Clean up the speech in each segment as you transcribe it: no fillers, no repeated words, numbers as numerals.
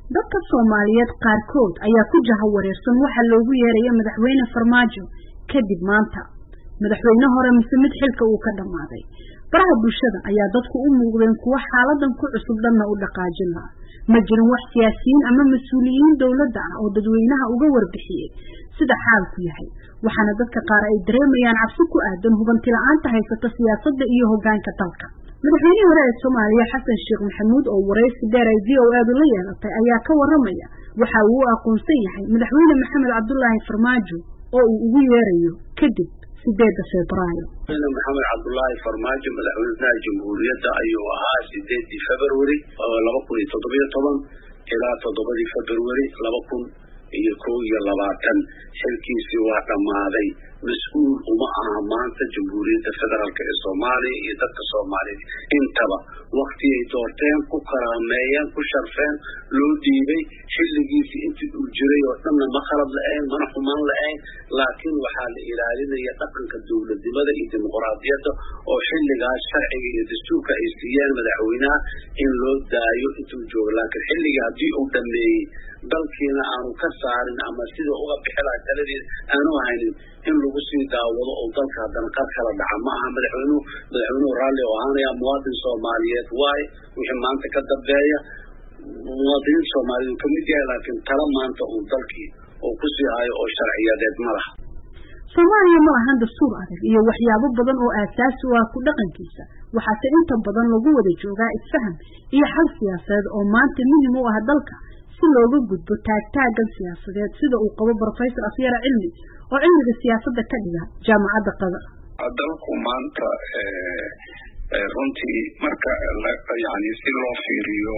dadka Soomaaliyeed qaarkood ayaa ku jahawareersan waxa loogu yeeray madaxweyne Farmaajo kadib maanta madaxweyne hore mid xilka uu ka dhamaaday baraha bulshada ayaa dadku u muuqdeen kuwa xaaladan ku cusub dhanna u dhaqaajin lahaa ma jirin wax siyaasiyiin ama mas'uuliyiin dawladda ah oo dadweynaha uga warbixiyay sida xaalku yahay waxaana dadka qaar ay dareemayaan cabsi ku aadan hubanti la'aanta haysata siyaasadda iyo hoggaanka dalka madaxweyne hore ee Soomaaliya Xasan Sheekh Maxamuud oo wareysi dheer ay VOA la yeelatay ayaa ka waramaya waxa uu aqoonsan yahay madaxweyne Maxamed Cabdullaahi Farmaajo oo uu ugu yeerayo kadib 8 Febraayo Maxamed Cabdullaahi Farmaajo madaxweynaha Jamhuuriyadda ayuu ahaa 8 February 2017 ilaa 7 February 2021 xilkiisii waa dhamaaday mas'uul uma aha maanta Jamhuuriyadda Federaalka ee Soomaaliya iyo dadka Soomaaliyeed intaba waqti ay doorteen ku karaameeyeen ku sharfeen loo diibay xilligiisii intii uu jiray oo dhanna ma khalad la'ayn mana xumaan la'ayn laakiin waxaa la ilaalinaya dhaqanka dawladnimada iyo dimuqraadiyadda oo xilligaas sharciga iyo dastuurka ay siiyeen madaxweynaha in loo daayo intuu joogo laakiin xilliga haddii uu dhameeyey dalkiina aanu ka saarin ama sida uga bixi lahaa taladeeda aanu haynin in lagu sii daawado oo dalka haddana qar kala dhaca ma aha madaxweynuhu raalli oo ahaanaya muwaadin Soomaaliyeed waaye wixii maanta ka dambeeya muwaadiniin Soomaaliyeed ka mid yahay laakiin tala maanta uu dalkii oo ku sii hayo oo sharciyadeed ma laha Soomaaliya ma lahan dastuur adag iyo waxyaabo badan oo aasaasi u ah ku dhaqankiisa waxaase inta badan lagu wada joogaa isfaham iyo xal siyaasadeed oo maanta muhiim u ah dalka si looga gudbo taagtaagan siyaasadeed sida uu qabo Professor Afyara Cilmi oo cilmiga siyaasadda ka dhiga jaamacadda Qadar dalku maanta runtii marka yani si loo fiiriyo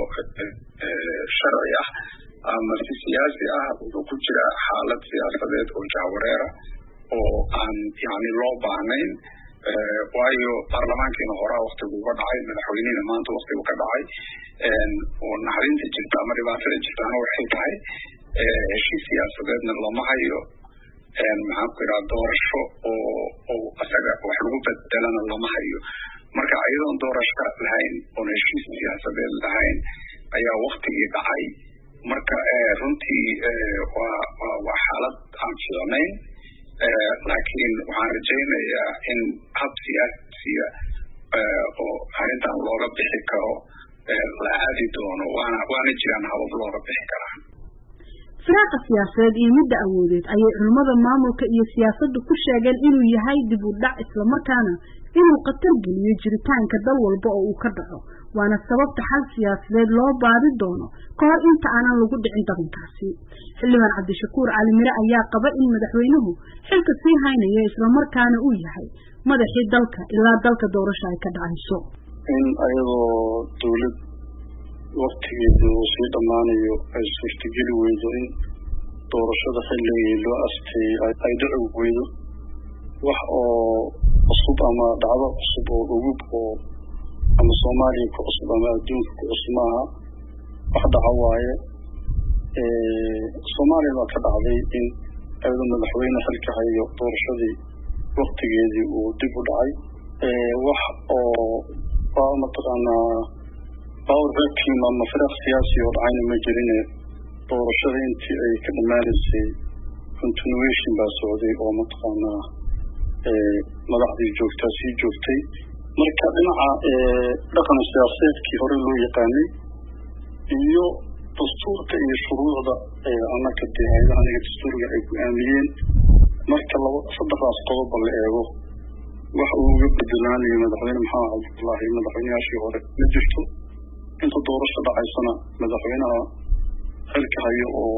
sharci ah ama si siyaasi ah wuxuu ku jira xaalad siyaasadeed oo jahwareera oo aan yani loo baahnayn waayo baarlamaankiina horaa waqtigu uga dhacay madaxweynihina maanta waqtigu ka dhacay oo naxarinta jirta ama dhibaatada jirtaana waxay tahay heshiis siyaasadeedna lama hayo maxaan ku idhaha doorasho oo asaga wax lagu bedelana lama hayo marka ayadoon doorasho lahayn oon heshiis siyaasadeed lahayn ayaa waqtigii dhacay marka runtii waa xaalad aan fiicnayn laakiin waxaan rajaynayaa in hab siyaasiya oo arrintan looga bixi karo la aadi doono waana jiraan habab looga bixi karaa firaaqa siyaasadeed iyo midda awoodeed ayay culimada maamulka iyo siyaasaddu ku sheegeen inuu yahay dib u dhac isla markaana inuu qatar geliyo jiritaanka dal walba oo uu ka dhaco waana sababta xal siyaasadeed loo baadi doono ka hor inta aanan lagu dhicin dhaqankaasi xildhibaan Cabdishakuur Cali Mire ayaa qaba in madaxweynuhu xilka sii haynayo isla markaana uu yahay madaxii dalka ilaa dalka doorasho ay ka dhacayso in ayadoo dawlad waqtigeedu sii dhamaanayo ay suurtageli weydo in doorashada xilligii loo astay ay dhici weydo wax oo cusub ama dhacdo cusub oo ugu oo ama Soomaaliya ku cusub ama adduunka ku cusub maaha wax dhaca waaye Soomaaliya waa ka dhacday in ayadoo madaxweyne xilka hayo doorashadii waqtigeedii uu dib u dhacay wax oo mataqaanaa power vacuum ama firaaq siyaasi oo dhacayna ma jirin doorashada intii ay ka dhamaanaysay continuation baa socday oo mataqaanaa madaxdii joogtaa sii joogtay marka dhinaca dhaqan siyaasadeedkii hore loo yaqaanay iyo dastuurka iyo shuruucda annaka dee hay'adaha dastuurka ay ku aamiyeen marka saddexdaas qodob la eego wax uu uga bedelaanayo madaxweyne Maxamed Cabdullaahi madaxweynayaashii hore ma jirto inta doorasho dhacaysana madaxweynaha xilka hayo oo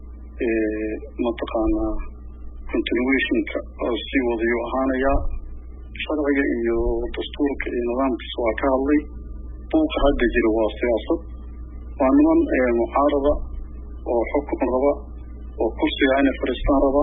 mataqaanaa continuationka sii wadayo ahaanaya sharciga iyo dastuurka iyo nidaamkiisa waa ka hadlay buuqa hadda jira waa siyaasad waa niman mucaarada oo xukun raba oo kursiga inay fariistaan raba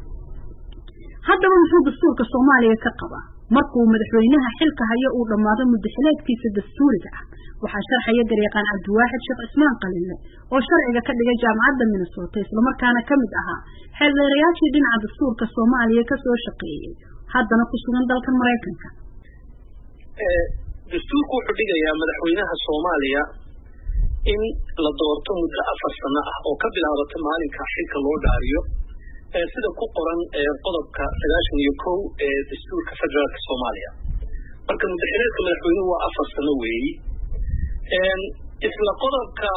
haddaba muxuu dastuurka Soomaaliya ka qabaa markuu madaxweynaha xilka hayo uu dhamaado muddo xileedkiisa dastuuriga ah waxaa sharxaya garyaqaan Cabdiwaaxid Sheekh Ismaan Qalile oo sharciga ka dhigay jaamacadda Minnesota isla markaana kamid ahaa xeeldeerayaashii dhinaca dastuurka Soomaaliya ka soo shaqeeyay haddana ku sugan dalka Mareykanka dastuurku wuxuu dhigayaa madaxweynaha Soomaaliya in la doorto muddo 4 sano ah oo ka bilaabata maalinka xilka loo dhaariyo sida ku qoran qodobka 91 ee dastuurka federaalka Soomaaliya marka muddaxileedka madaxweynuhu waa 4 sano weeyi isla qodobka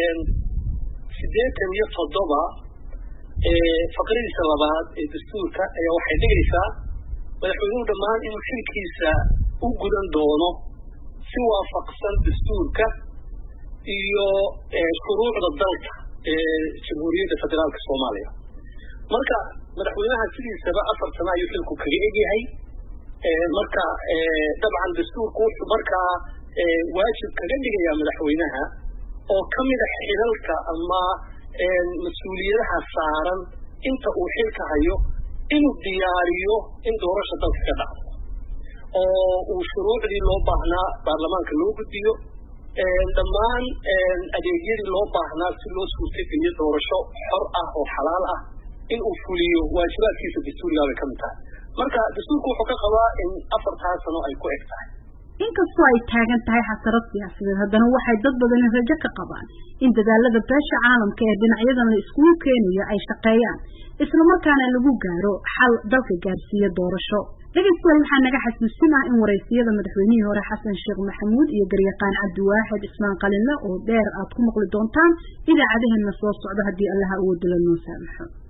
87 faqradiisa labaad ee dastuurka ayaa waxay dhigaysaa madaxweynuhu dhammaan inuu xilkiisa u gudan doono si waafaqsan dastuurka iyo shuruucda dalka jamhuuriyadda federaalka Soomaaliya marka madaxweynaha sidiisaba 4 sano ayuu xilku kaga egyahay marka dabcan dastuurku wuxuu markaa waajib kaga dhigayaa madaxweynaha oo kamid ah xilalka ama mas'uuliyadaha saaran inta uu xilka hayo inuu diyaariyo in doorasho dalka ka dhacdo oo uu shuruucdii loo baahnaa baarlamaanka loo gudbiyo dhammaan adeegyadii loo baahnaa si loo suurtageliyo doorasho xor ah oo xalaal ah in uu fuliyo waajibaadkiisa dastuuriga bay kamid tahay marka dastuurku wuxuu ka qabaa in 4 sano ay ku eg tahay inkastoo ay taagan tahay xasarad siyaasadeed haddana waxay dad badan rajo ka qabaan in dadaalada beesha caalamka ee dhinacyadan la iskugu keenayo ay shaqeeyaan isla markaana lagu gaaro xal dalka gaarsiiyo doorasho dhageystayaal waxaa naga xasuusinaa in wareysiyada madaxweynihii hore xasan sheekh maxamuud iyo garyaqaan cabdiwaaxid ismaan qalinle oo dheer aad ku maqli doontaan idaacadaheena soo socda haddii allaha uu dilo noo saamaxo